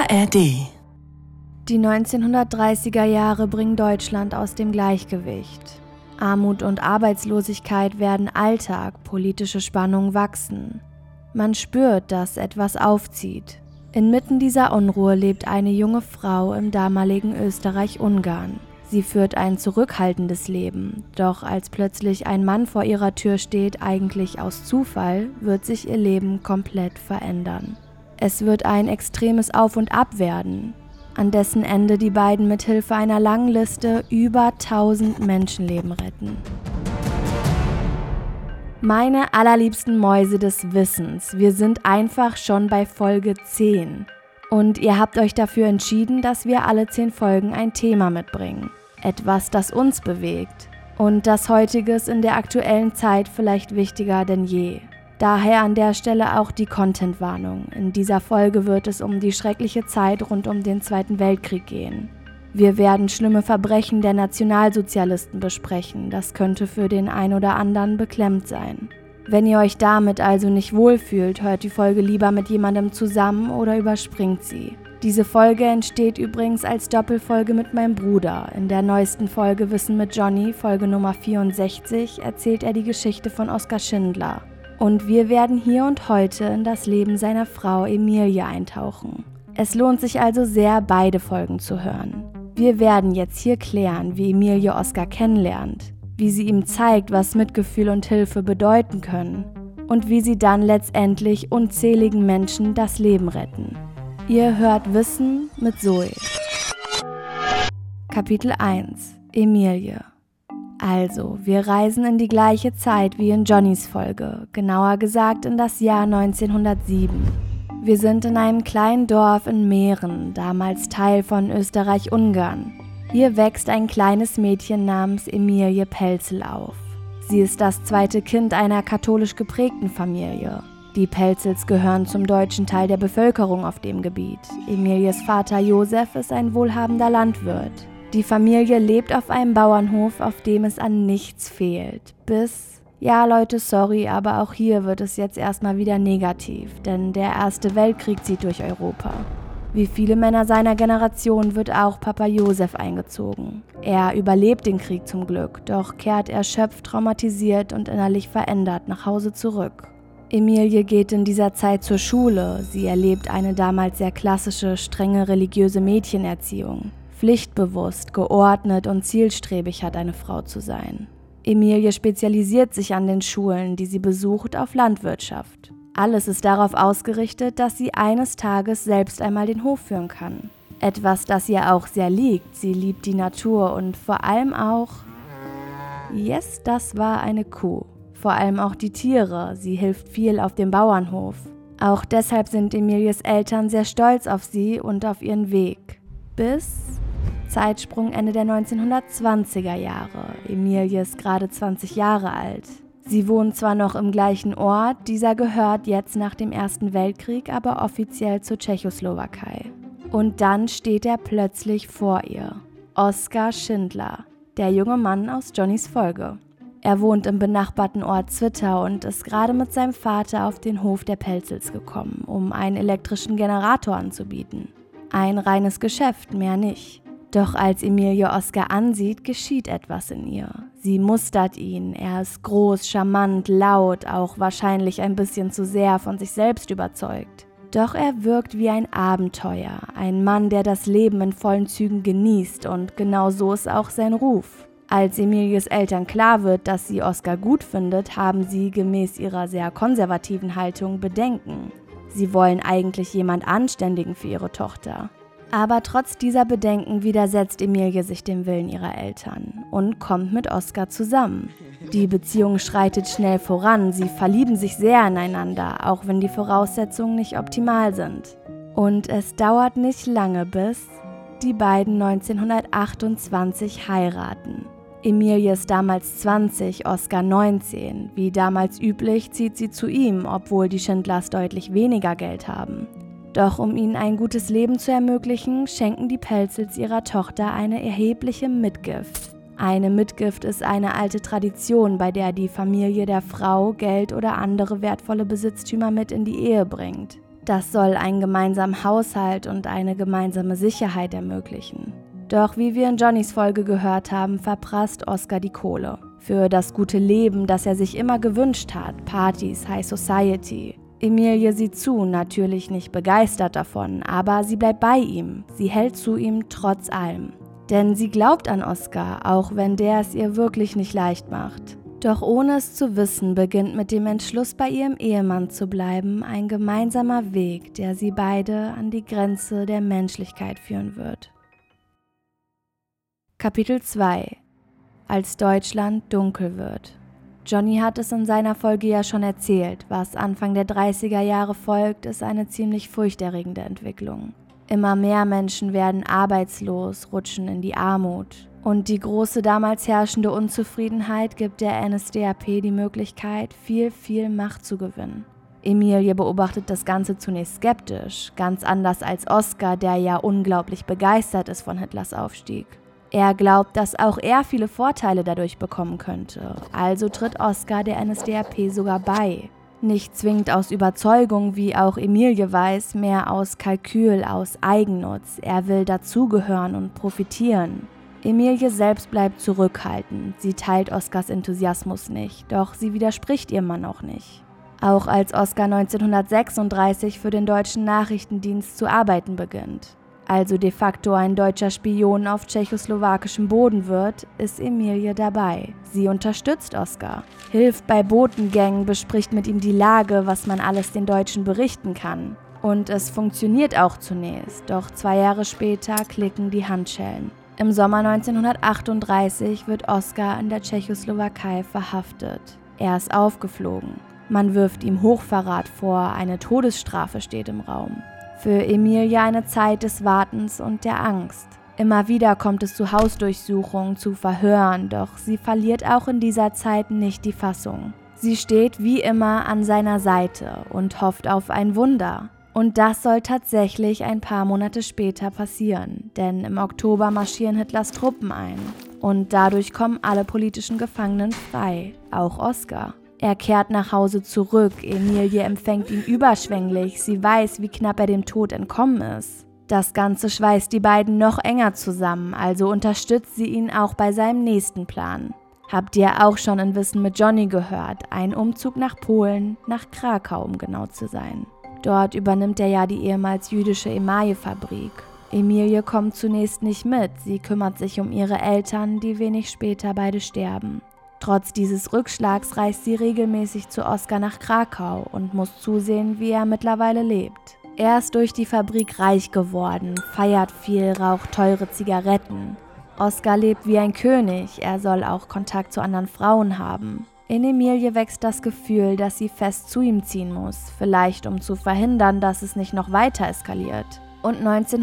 ARD. Die 1930er Jahre bringen Deutschland aus dem Gleichgewicht. Armut und Arbeitslosigkeit werden Alltag, politische Spannungen wachsen. Man spürt, dass etwas aufzieht. Inmitten dieser Unruhe lebt eine junge Frau im damaligen Österreich-Ungarn. Sie führt ein zurückhaltendes Leben, doch als plötzlich ein Mann vor ihrer Tür steht, eigentlich aus Zufall, wird sich ihr Leben komplett verändern. Es wird ein extremes Auf und Ab werden, an dessen Ende die beiden mit Hilfe einer langen Liste über 1000 Menschenleben retten. Meine allerliebsten Mäuse des Wissens, wir sind einfach schon bei Folge 10. Und ihr habt euch dafür entschieden, dass wir alle 10 Folgen ein Thema mitbringen. Etwas, das uns bewegt. Und das heutige ist in der aktuellen Zeit vielleicht wichtiger denn je. Daher an der Stelle auch die Content-Warnung. In dieser Folge wird es um die schreckliche Zeit rund um den Zweiten Weltkrieg gehen. Wir werden schlimme Verbrechen der Nationalsozialisten besprechen. Das könnte für den ein oder anderen beklemmend sein. Wenn ihr euch damit also nicht wohlfühlt, hört die Folge lieber mit jemandem zusammen oder überspringt sie. Diese Folge entsteht übrigens als Doppelfolge mit meinem Bruder. In der neuesten Folge Wissen mit Johnny, Folge Nummer 64, erzählt er die Geschichte von Oskar Schindler. Und wir werden hier und heute in das Leben seiner Frau Emilie eintauchen. Es lohnt sich also sehr, beide Folgen zu hören. Wir werden jetzt hier klären, wie Emilie Oskar kennenlernt, wie sie ihm zeigt, was Mitgefühl und Hilfe bedeuten können und wie sie dann letztendlich unzähligen Menschen das Leben retten. Ihr hört Wissen mit Zoe. Kapitel 1 – Emilie. Also, wir reisen in die gleiche Zeit wie in Johnnys Folge, genauer gesagt in das Jahr 1907. Wir sind in einem kleinen Dorf in Mähren, damals Teil von Österreich-Ungarn. Hier wächst ein kleines Mädchen namens Emilie Pelzel auf. Sie ist das zweite Kind einer katholisch geprägten Familie. Die Pelzels gehören zum deutschen Teil der Bevölkerung auf dem Gebiet. Emilies Vater Josef ist ein wohlhabender Landwirt. Die Familie lebt auf einem Bauernhof, auf dem es an nichts fehlt. Ja Leute, sorry, aber auch hier wird es jetzt erstmal wieder negativ, denn der Erste Weltkrieg zieht durch Europa. Wie viele Männer seiner Generation wird auch Papa Josef eingezogen. Er überlebt den Krieg zum Glück, doch kehrt erschöpft, traumatisiert und innerlich verändert nach Hause zurück. Emilie geht in dieser Zeit zur Schule. Sie erlebt eine damals sehr klassische, strenge religiöse Mädchenerziehung. Pflichtbewusst, geordnet und zielstrebig hat eine Frau zu sein. Emilie spezialisiert sich an den Schulen, die sie besucht, auf Landwirtschaft. Alles ist darauf ausgerichtet, dass sie eines Tages selbst einmal den Hof führen kann. Etwas, das ihr auch sehr liegt. Sie liebt die Natur und vor allem auch... Yes, das war eine Kuh. Vor allem auch die Tiere. Sie hilft viel auf dem Bauernhof. Auch deshalb sind Emilies Eltern sehr stolz auf sie und auf ihren Weg. Zeitsprung Ende der 1920er Jahre. Emilie ist gerade 20 Jahre alt. Sie wohnt zwar noch im gleichen Ort, dieser gehört jetzt nach dem Ersten Weltkrieg aber offiziell zur Tschechoslowakei. Und dann steht er plötzlich vor ihr. Oskar Schindler, der junge Mann aus Johnnys Folge. Er wohnt im benachbarten Ort Zwittau und ist gerade mit seinem Vater auf den Hof der Pelzels gekommen, um einen elektrischen Generator anzubieten. Ein reines Geschäft, mehr nicht. Doch als Emilie Oskar ansieht, geschieht etwas in ihr. Sie mustert ihn, er ist groß, charmant, laut, auch wahrscheinlich ein bisschen zu sehr von sich selbst überzeugt. Doch er wirkt wie ein Abenteuer, ein Mann, der das Leben in vollen Zügen genießt und genau so ist auch sein Ruf. Als Emilies Eltern klar wird, dass sie Oskar gut findet, haben sie gemäß ihrer sehr konservativen Haltung Bedenken. Sie wollen eigentlich jemand Anständigen für ihre Tochter. Aber trotz dieser Bedenken widersetzt Emilie sich dem Willen ihrer Eltern und kommt mit Oskar zusammen. Die Beziehung schreitet schnell voran, sie verlieben sich sehr ineinander, auch wenn die Voraussetzungen nicht optimal sind. Und es dauert nicht lange, bis die beiden 1928 heiraten. Emilie ist damals 20, Oskar 19. Wie damals üblich zieht sie zu ihm, obwohl die Schindlers deutlich weniger Geld haben. Doch um ihnen ein gutes Leben zu ermöglichen, schenken die Pelzels ihrer Tochter eine erhebliche Mitgift. Eine Mitgift ist eine alte Tradition, bei der die Familie der Frau Geld oder andere wertvolle Besitztümer mit in die Ehe bringt. Das soll einen gemeinsamen Haushalt und eine gemeinsame Sicherheit ermöglichen. Doch wie wir in Johnnys Folge gehört haben, verprasst Oscar die Kohle. Für das gute Leben, das er sich immer gewünscht hat, Partys, High Society. Emilie sieht zu, natürlich nicht begeistert davon, aber sie bleibt bei ihm. Sie hält zu ihm trotz allem. Denn sie glaubt an Oscar, auch wenn der es ihr wirklich nicht leicht macht. Doch ohne es zu wissen, beginnt mit dem Entschluss, bei ihrem Ehemann zu bleiben, ein gemeinsamer Weg, der sie beide an die Grenze der Menschlichkeit führen wird. Kapitel 2: Als Deutschland dunkel wird. Johnny hat es in seiner Folge ja schon erzählt, was Anfang der 30er Jahre folgt, ist eine ziemlich furchterregende Entwicklung. Immer mehr Menschen werden arbeitslos, rutschen in die Armut. Und die große damals herrschende Unzufriedenheit gibt der NSDAP die Möglichkeit, viel Macht zu gewinnen. Emilie beobachtet das Ganze zunächst skeptisch, ganz anders als Oscar, der ja unglaublich begeistert ist von Hitlers Aufstieg. Er glaubt, dass auch er viele Vorteile dadurch bekommen könnte, also tritt Oscar der NSDAP sogar bei. Nicht zwingend aus Überzeugung, wie auch Emilie weiß, mehr aus Kalkül, aus Eigennutz. Er will dazugehören und profitieren. Emilie selbst bleibt zurückhaltend, sie teilt Oscars Enthusiasmus nicht, doch sie widerspricht ihrem Mann auch nicht. Auch als Oscar 1936 für den deutschen Nachrichtendienst zu arbeiten beginnt, also de facto ein deutscher Spion auf tschechoslowakischem Boden wird, ist Emilie dabei. Sie unterstützt Oscar, hilft bei Botengängen, bespricht mit ihm die Lage, was man alles den Deutschen berichten kann. Und es funktioniert auch zunächst, doch 2 Jahre später klicken die Handschellen. Im Sommer 1938 wird Oscar in der Tschechoslowakei verhaftet. Er ist aufgeflogen. Man wirft ihm Hochverrat vor, eine Todesstrafe steht im Raum. Für Emilie eine Zeit des Wartens und der Angst. Immer wieder kommt es zu Hausdurchsuchungen, zu Verhören, doch sie verliert auch in dieser Zeit nicht die Fassung. Sie steht wie immer an seiner Seite und hofft auf ein Wunder. Und das soll tatsächlich ein paar Monate später passieren, denn im Oktober marschieren Hitlers Truppen ein. Und dadurch kommen alle politischen Gefangenen frei, auch Oscar. Er kehrt nach Hause zurück, Emilie empfängt ihn überschwänglich, sie weiß, wie knapp er dem Tod entkommen ist. Das Ganze schweißt die beiden noch enger zusammen, also unterstützt sie ihn auch bei seinem nächsten Plan. Habt ihr auch schon in Wissen mit Johnny gehört, ein Umzug nach Polen, nach Krakau, um genau zu sein. Dort übernimmt er ja die ehemals jüdische Emaille-Fabrik. Emilie kommt zunächst nicht mit, sie kümmert sich um ihre Eltern, die wenig später beide sterben. Trotz dieses Rückschlags reist sie regelmäßig zu Oscar nach Krakau und muss zusehen, wie er mittlerweile lebt. Er ist durch die Fabrik reich geworden, feiert viel, raucht teure Zigaretten. Oscar lebt wie ein König, er soll auch Kontakt zu anderen Frauen haben. In Emilie wächst das Gefühl, dass sie fest zu ihm ziehen muss, vielleicht um zu verhindern, dass es nicht noch weiter eskaliert. Und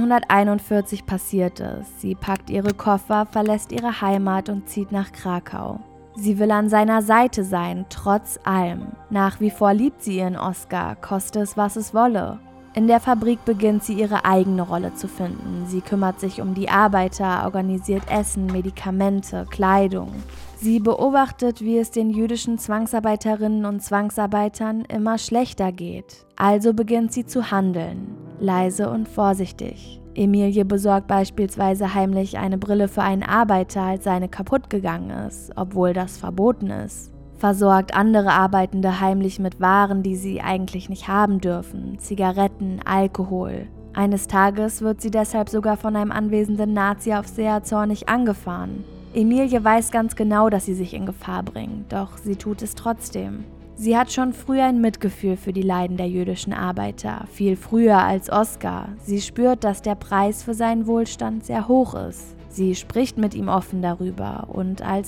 1941 passiert es. Sie packt ihre Koffer, verlässt ihre Heimat und zieht nach Krakau. Sie will an seiner Seite sein, trotz allem. Nach wie vor liebt sie ihren Oscar, koste es, was es wolle. In der Fabrik beginnt sie ihre eigene Rolle zu finden. Sie kümmert sich um die Arbeiter, organisiert Essen, Medikamente, Kleidung. Sie beobachtet, wie es den jüdischen Zwangsarbeiterinnen und Zwangsarbeitern immer schlechter geht. Also beginnt sie zu handeln, leise und vorsichtig. Emilie besorgt beispielsweise heimlich eine Brille für einen Arbeiter, als seine kaputt gegangen ist, obwohl das verboten ist. Versorgt andere Arbeitende heimlich mit Waren, die sie eigentlich nicht haben dürfen, Zigaretten, Alkohol. Eines Tages wird sie deshalb sogar von einem anwesenden Nazi auf sehr zornig angefahren. Emilie weiß ganz genau, dass sie sich in Gefahr bringt, doch sie tut es trotzdem. Sie hat schon früh ein Mitgefühl für die Leiden der jüdischen Arbeiter, viel früher als Oscar. Sie spürt, dass der Preis für seinen Wohlstand sehr hoch ist. Sie spricht mit ihm offen darüber und als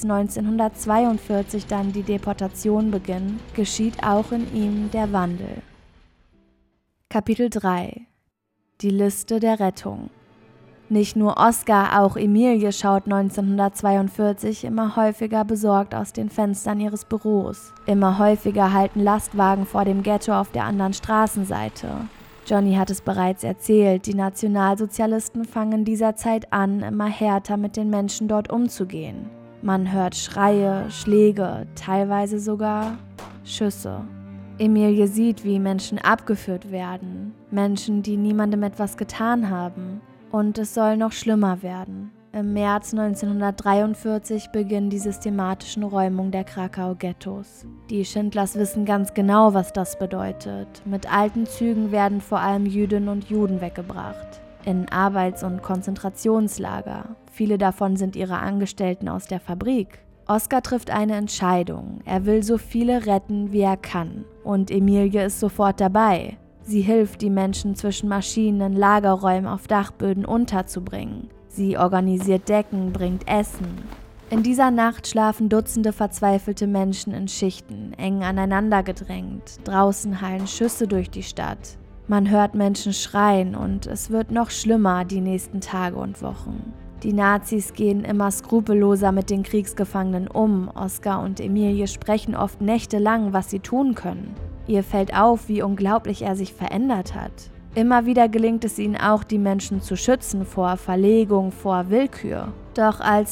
1942 dann die Deportation beginnt, geschieht auch in ihm der Wandel. Kapitel 3: Die Liste der Rettung. Nicht nur Oscar, auch Emilie schaut 1942 immer häufiger besorgt aus den Fenstern ihres Büros. Immer häufiger halten Lastwagen vor dem Ghetto auf der anderen Straßenseite. Johnny hat es bereits erzählt, die Nationalsozialisten fangen in dieser Zeit an, immer härter mit den Menschen dort umzugehen. Man hört Schreie, Schläge, teilweise sogar Schüsse. Emilie sieht, wie Menschen abgeführt werden, Menschen, die niemandem etwas getan haben. Und es soll noch schlimmer werden. Im März 1943 beginnen die systematischen Räumungen der Krakau-Ghettos. Die Schindlers wissen ganz genau, was das bedeutet. Mit alten Zügen werden vor allem Jüdinnen und Juden weggebracht. In Arbeits- und Konzentrationslager. Viele davon sind ihre Angestellten aus der Fabrik. Oskar trifft eine Entscheidung. Er will so viele retten, wie er kann. Und Emilie ist sofort dabei. Sie hilft, die Menschen zwischen Maschinen in Lagerräumen auf Dachböden unterzubringen. Sie organisiert Decken, bringt Essen. In dieser Nacht schlafen Dutzende verzweifelte Menschen in Schichten, eng aneinander gedrängt. Draußen hallen Schüsse durch die Stadt. Man hört Menschen schreien und es wird noch schlimmer die nächsten Tage und Wochen. Die Nazis gehen immer skrupelloser mit den Kriegsgefangenen um. Oskar und Emilie sprechen oft nächtelang, was sie tun können. Ihr fällt auf, wie unglaublich er sich verändert hat. Immer wieder gelingt es ihnen auch, die Menschen zu schützen vor Verlegung, vor Willkür. Doch als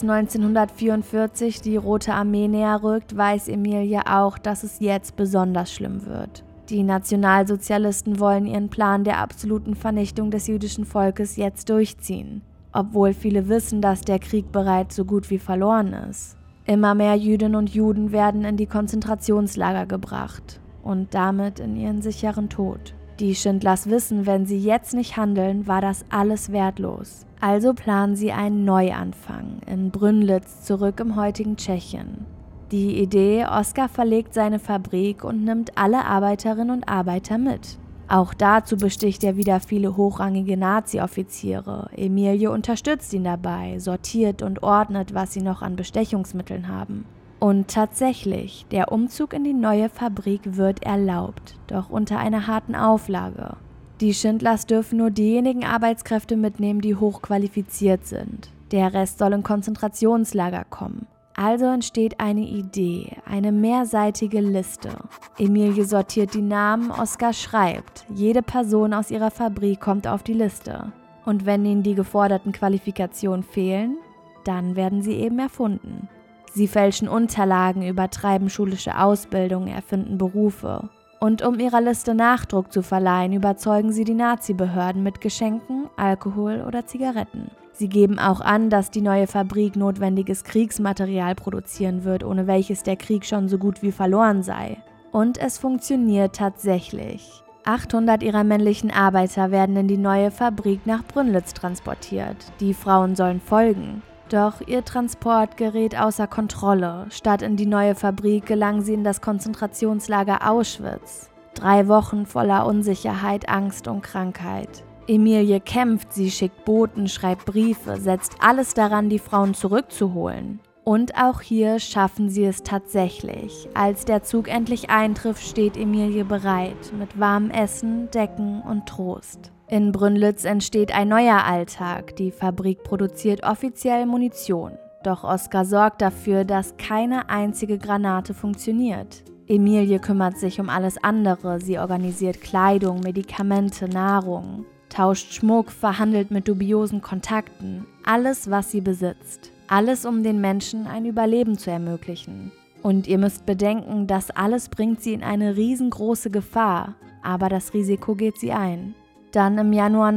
1944 die Rote Armee näher rückt, weiß Emilie auch, dass es jetzt besonders schlimm wird. Die Nationalsozialisten wollen ihren Plan der absoluten Vernichtung des jüdischen Volkes jetzt durchziehen, obwohl viele wissen, dass der Krieg bereits so gut wie verloren ist. Immer mehr Jüdinnen und Juden werden in die Konzentrationslager gebracht und damit in ihren sicheren Tod. Die Schindlers wissen, wenn sie jetzt nicht handeln, war das alles wertlos. Also planen sie einen Neuanfang in Brünnlitz, zurück im heutigen Tschechien. Die Idee: Oskar verlegt seine Fabrik und nimmt alle Arbeiterinnen und Arbeiter mit. Auch dazu besticht er wieder viele hochrangige Nazi-Offiziere. Emilie unterstützt ihn dabei, sortiert und ordnet, was sie noch an Bestechungsmitteln haben. Und tatsächlich, der Umzug in die neue Fabrik wird erlaubt, doch unter einer harten Auflage. Die Schindlers dürfen nur diejenigen Arbeitskräfte mitnehmen, die hochqualifiziert sind. Der Rest soll in Konzentrationslager kommen. Also entsteht eine Idee, eine mehrseitige Liste. Emilie sortiert die Namen, Oskar schreibt. Jede Person aus ihrer Fabrik kommt auf die Liste. Und wenn ihnen die geforderten Qualifikationen fehlen, dann werden sie eben erfunden. Sie fälschen Unterlagen, übertreiben schulische Ausbildung, erfinden Berufe. Und um ihrer Liste Nachdruck zu verleihen, überzeugen sie die Nazi-Behörden mit Geschenken, Alkohol oder Zigaretten. Sie geben auch an, dass die neue Fabrik notwendiges Kriegsmaterial produzieren wird, ohne welches der Krieg schon so gut wie verloren sei. Und es funktioniert tatsächlich. 800 ihrer männlichen Arbeiter werden in die neue Fabrik nach Brünnlitz transportiert. Die Frauen sollen folgen. Doch ihr Transport gerät außer Kontrolle. Statt in die neue Fabrik gelangen sie in das Konzentrationslager Auschwitz. 3 Wochen voller Unsicherheit, Angst und Krankheit. Emilie kämpft, sie schickt Boten, schreibt Briefe, setzt alles daran, die Frauen zurückzuholen. Und auch hier schaffen sie es tatsächlich. Als der Zug endlich eintrifft, steht Emilie bereit, mit warmem Essen, Decken und Trost. In Brünnlitz entsteht ein neuer Alltag. Die Fabrik produziert offiziell Munition. Doch Oskar sorgt dafür, dass keine einzige Granate funktioniert. Emilie kümmert sich um alles andere. Sie organisiert Kleidung, Medikamente, Nahrung, tauscht Schmuck, verhandelt mit dubiosen Kontakten. Alles, was sie besitzt. Alles, um den Menschen ein Überleben zu ermöglichen. Und ihr müsst bedenken, das alles bringt sie in eine riesengroße Gefahr. Aber das Risiko geht sie ein. Dann im Januar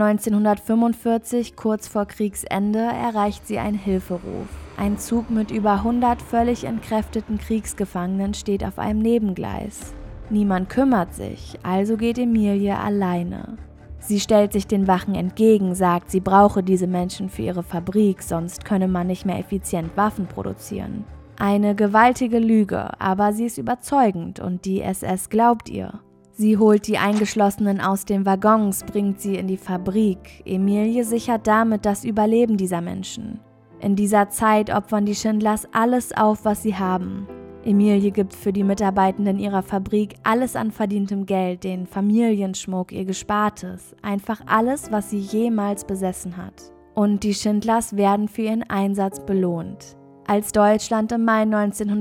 1945, kurz vor Kriegsende, erreicht sie einen Hilferuf. Ein Zug mit über 100 völlig entkräfteten Kriegsgefangenen steht auf einem Nebengleis. Niemand kümmert sich, also geht Emilie alleine. Sie stellt sich den Wachen entgegen, sagt, sie brauche diese Menschen für ihre Fabrik, sonst könne man nicht mehr effizient Waffen produzieren. Eine gewaltige Lüge, aber sie ist überzeugend und die SS glaubt ihr. Sie holt die Eingeschlossenen aus den Waggons, bringt sie in die Fabrik. Emilie sichert damit das Überleben dieser Menschen. In dieser Zeit opfern die Schindlers alles auf, was sie haben. Emilie gibt für die Mitarbeitenden ihrer Fabrik alles an verdientem Geld, den Familienschmuck, ihr Gespartes, einfach alles, was sie jemals besessen hat. Und die Schindlers werden für ihren Einsatz belohnt. Als Deutschland im Mai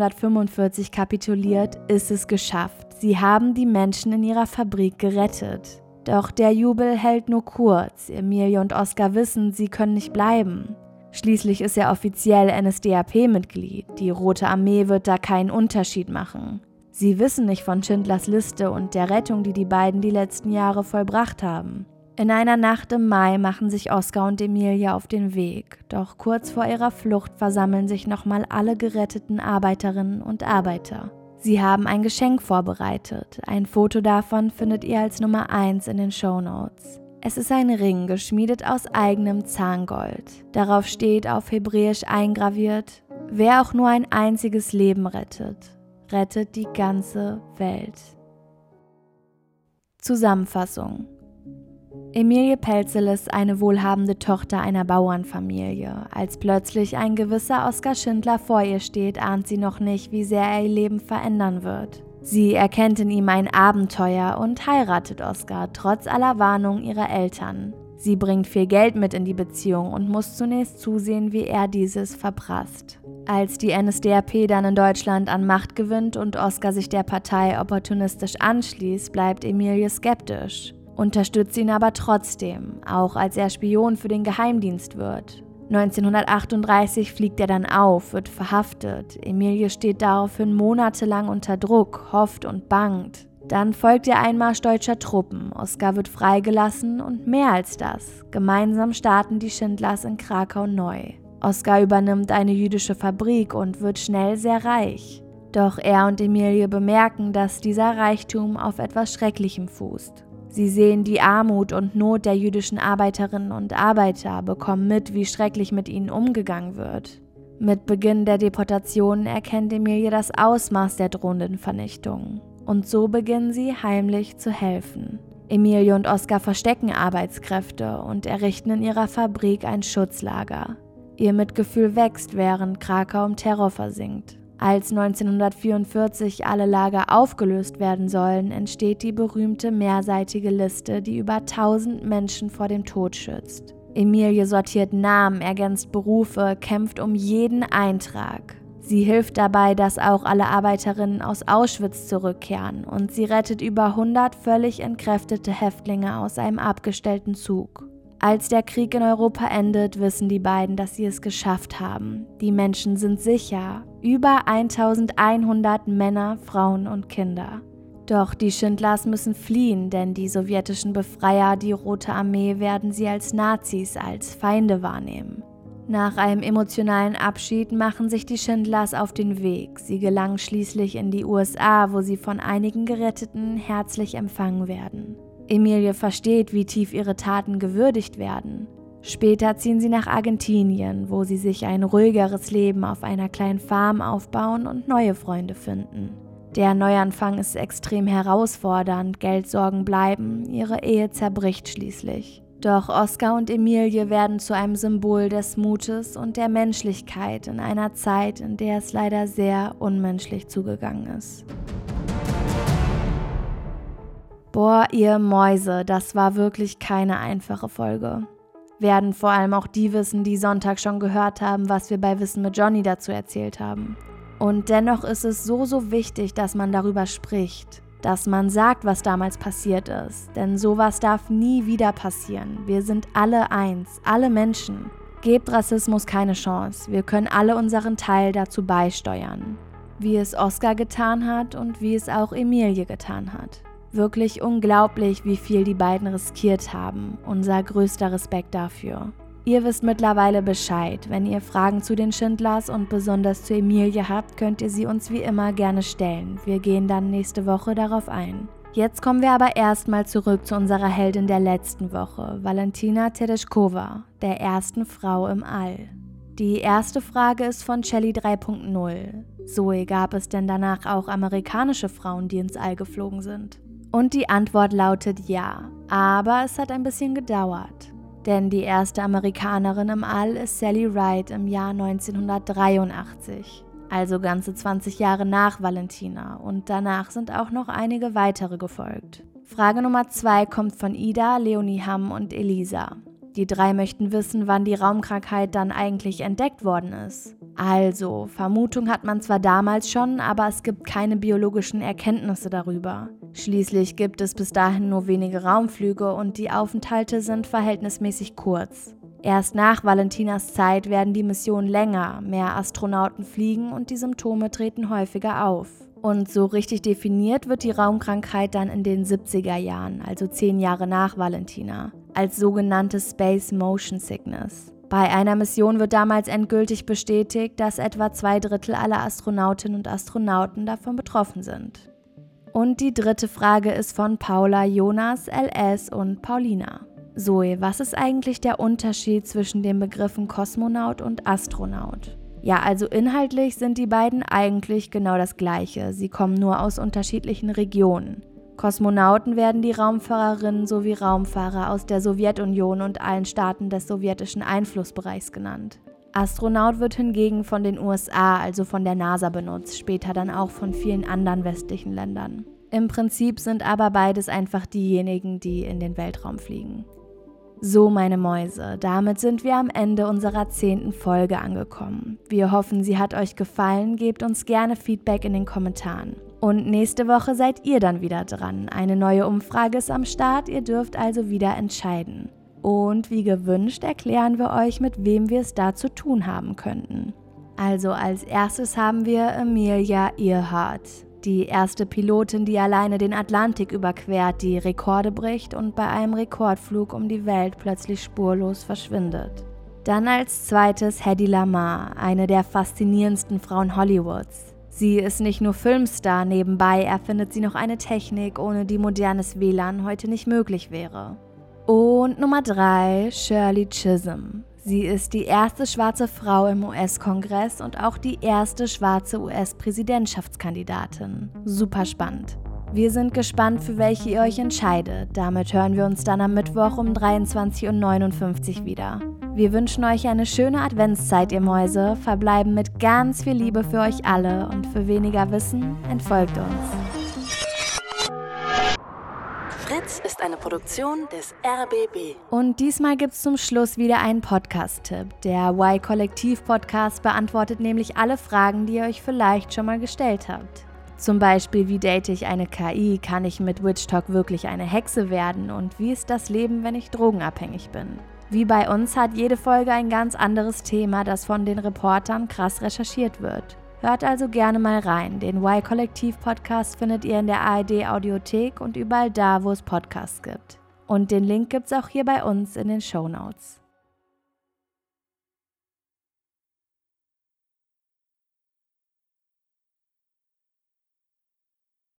1945 kapituliert, ist es geschafft. Sie haben die Menschen in ihrer Fabrik gerettet. Doch der Jubel hält nur kurz. Emilie und Oskar wissen, sie können nicht bleiben. Schließlich ist er offiziell NSDAP-Mitglied. Die Rote Armee wird da keinen Unterschied machen. Sie wissen nicht von Schindlers Liste und der Rettung, die die beiden die letzten Jahre vollbracht haben. In einer Nacht im Mai machen sich Oskar und Emilie auf den Weg, doch kurz vor ihrer Flucht versammeln sich nochmal alle geretteten Arbeiterinnen und Arbeiter. Sie haben ein Geschenk vorbereitet, ein Foto davon findet ihr als Nummer 1 in den Shownotes. Es ist ein Ring, geschmiedet aus eigenem Zahngold. Darauf steht auf Hebräisch eingraviert: Wer auch nur ein einziges Leben rettet, rettet die ganze Welt. Zusammenfassung: Emilie Pelzel ist eine wohlhabende Tochter einer Bauernfamilie. Als plötzlich ein gewisser Oskar Schindler vor ihr steht, ahnt sie noch nicht, wie sehr er ihr Leben verändern wird. Sie erkennt in ihm ein Abenteuer und heiratet Oskar, trotz aller Warnungen ihrer Eltern. Sie bringt viel Geld mit in die Beziehung und muss zunächst zusehen, wie er dieses verprasst. Als die NSDAP dann in Deutschland an Macht gewinnt und Oskar sich der Partei opportunistisch anschließt, bleibt Emilie skeptisch. Unterstützt ihn aber trotzdem, auch als er Spion für den Geheimdienst wird. 1938 fliegt er dann auf, wird verhaftet. Emilie steht daraufhin monatelang unter Druck, hofft und bangt. Dann folgt der Einmarsch deutscher Truppen. Oskar wird freigelassen und mehr als das. Gemeinsam starten die Schindlers in Krakau neu. Oskar übernimmt eine jüdische Fabrik und wird schnell sehr reich. Doch er und Emilie bemerken, dass dieser Reichtum auf etwas Schrecklichem fußt. Sie sehen die Armut und Not der jüdischen Arbeiterinnen und Arbeiter, bekommen mit, wie schrecklich mit ihnen umgegangen wird. Mit Beginn der Deportation erkennt Emilie das Ausmaß der drohenden Vernichtung. Und so beginnen sie heimlich zu helfen. Emilie und Oskar verstecken Arbeitskräfte und errichten in ihrer Fabrik ein Schutzlager. Ihr Mitgefühl wächst, während Krakau im Terror versinkt. Als 1944 alle Lager aufgelöst werden sollen, entsteht die berühmte mehrseitige Liste, die über 1000 Menschen vor dem Tod schützt. Emilie sortiert Namen, ergänzt Berufe, kämpft um jeden Eintrag. Sie hilft dabei, dass auch alle Arbeiterinnen aus Auschwitz zurückkehren und sie rettet über 100 völlig entkräftete Häftlinge aus einem abgestellten Zug. Als der Krieg in Europa endet, wissen die beiden, dass sie es geschafft haben. Die Menschen sind sicher. Über 1100 Männer, Frauen und Kinder. Doch die Schindlers müssen fliehen, denn die sowjetischen Befreier, die Rote Armee, werden sie als Nazis, als Feinde wahrnehmen. Nach einem emotionalen Abschied machen sich die Schindlers auf den Weg. Sie gelangen schließlich in die USA, wo sie von einigen Geretteten herzlich empfangen werden. Emilie versteht, wie tief ihre Taten gewürdigt werden. Später ziehen sie nach Argentinien, wo sie sich ein ruhigeres Leben auf einer kleinen Farm aufbauen und neue Freunde finden. Der Neuanfang ist extrem herausfordernd, Geldsorgen bleiben, ihre Ehe zerbricht schließlich. Doch Oskar und Emilie werden zu einem Symbol des Mutes und der Menschlichkeit in einer Zeit, in der es leider sehr unmenschlich zugegangen ist. Boah, ihr Mäuse, das war wirklich keine einfache Folge. Werden vor allem auch die wissen, die Sonntag schon gehört haben, was wir bei Wissen mit Johnny dazu erzählt haben. Und dennoch ist es so wichtig, dass man darüber spricht, dass man sagt, was damals passiert ist. Denn sowas darf nie wieder passieren. Wir sind alle eins, alle Menschen. Gebt Rassismus keine Chance. Wir können alle unseren Teil dazu beisteuern. Wie es Oskar getan hat und wie es auch Emilie getan hat. Wirklich unglaublich, wie viel die beiden riskiert haben. Unser größter Respekt dafür. Ihr wisst mittlerweile Bescheid. Wenn ihr Fragen zu den Schindlers und besonders zu Emilie habt, könnt ihr sie uns wie immer gerne stellen. Wir gehen dann nächste Woche darauf ein. Jetzt kommen wir aber erstmal zurück zu unserer Heldin der letzten Woche, Valentina Tereshkova, der ersten Frau im All. Die erste Frage ist von Shelly 3.0. Zoe, gab es denn danach auch amerikanische Frauen, die ins All geflogen sind? Und die Antwort lautet ja, aber es hat ein bisschen gedauert. Denn die erste Amerikanerin im All ist Sally Ride im Jahr 1983, also ganze 20 Jahre nach Valentina, und danach sind auch noch einige weitere gefolgt. Frage Nummer 2 kommt von Ida, Leonie Hamm und Elisa. Die 3 möchten wissen, wann die Raumkrankheit dann eigentlich entdeckt worden ist. Also, Vermutung hat man zwar damals schon, aber es gibt keine biologischen Erkenntnisse darüber. Schließlich gibt es bis dahin nur wenige Raumflüge und die Aufenthalte sind verhältnismäßig kurz. Erst nach Valentinas Zeit werden die Missionen länger, mehr Astronauten fliegen und die Symptome treten häufiger auf. Und so richtig definiert wird die Raumkrankheit dann in den 70er Jahren, also 10 Jahre nach Valentina, als sogenannte Space Motion Sickness. Bei einer Mission wird damals endgültig bestätigt, dass etwa 2/3 aller Astronautinnen und Astronauten davon betroffen sind. Und die dritte Frage ist von Paula, Jonas, LS und Paulina. Zoe, was ist eigentlich der Unterschied zwischen den Begriffen Kosmonaut und Astronaut? Ja, also inhaltlich sind die beiden eigentlich genau das Gleiche. Sie kommen nur aus unterschiedlichen Regionen. Kosmonauten werden die Raumfahrerinnen sowie Raumfahrer aus der Sowjetunion und allen Staaten des sowjetischen Einflussbereichs genannt. Astronaut wird hingegen von den USA, also von der NASA benutzt, später dann auch von vielen anderen westlichen Ländern. Im Prinzip sind aber beides einfach diejenigen, die in den Weltraum fliegen. So, meine Mäuse, damit sind wir am Ende unserer 10. Folge angekommen. Wir hoffen, sie hat euch gefallen. Gebt uns gerne Feedback in den Kommentaren. Und nächste Woche seid ihr dann wieder dran. Eine neue Umfrage ist am Start, ihr dürft also wieder entscheiden. Und wie gewünscht erklären wir euch, mit wem wir es da zu tun haben könnten. Also als erstes haben wir Amelia Earhart. Die erste Pilotin, die alleine den Atlantik überquert, die Rekorde bricht und bei einem Rekordflug um die Welt plötzlich spurlos verschwindet. Dann als zweites Hedy Lamarr, eine der faszinierendsten Frauen Hollywoods. Sie ist nicht nur Filmstar, nebenbei erfindet sie noch eine Technik, ohne die modernes WLAN heute nicht möglich wäre. Und Nummer 3, Shirley Chisholm. Sie ist die erste schwarze Frau im US-Kongress und auch die erste schwarze US-Präsidentschaftskandidatin. Super spannend. Wir sind gespannt, für welche ihr euch entscheidet. Damit hören wir uns dann am Mittwoch um 23:59 Uhr wieder. Wir wünschen euch eine schöne Adventszeit, ihr Mäuse, verbleiben mit ganz viel Liebe für euch alle und für weniger Wissen entfolgt uns. Fritz ist eine Produktion des RBB. Und diesmal gibt's zum Schluss wieder einen Podcast-Tipp. Der Y-Kollektiv-Podcast beantwortet nämlich alle Fragen, die ihr euch vielleicht schon mal gestellt habt. Zum Beispiel, wie date ich eine KI, kann ich mit Witchtalk wirklich eine Hexe werden und wie ist das Leben, wenn ich drogenabhängig bin? Wie bei uns hat jede Folge ein ganz anderes Thema, das von den Reportern krass recherchiert wird. Hört also gerne mal rein. Den Y-Kollektiv-Podcast findet ihr in der ARD-Audiothek und überall da, wo es Podcasts gibt. Und den Link gibt's auch hier bei uns in den Shownotes.